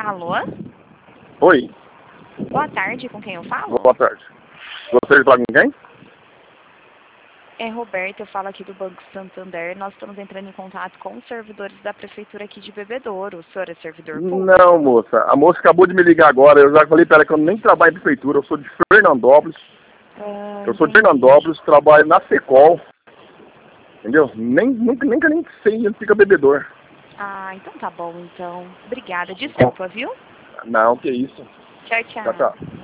Alô? Oi, Boa tarde, com quem eu falo? boa tarde. Gostaria de falar com quem? É Roberto, eu falo aqui do Banco Santander. Nós estamos entrando em contato com os servidores da prefeitura aqui de Bebedouro. O senhor é servidor público? Não, moça. A moça acabou de me ligar agora. Eu já falei para ela que eu nem trabalho em prefeitura. Eu sou de Fernandópolis. Eu sou de Entendi. Fernandópolis, trabalho na Secol. Entendeu? Nunca nem sei onde fica Bebedouro. Ah, então tá bom, então. Obrigada. Desculpa, viu? Não, que isso. Tchau, Tchau, tchau. tchau.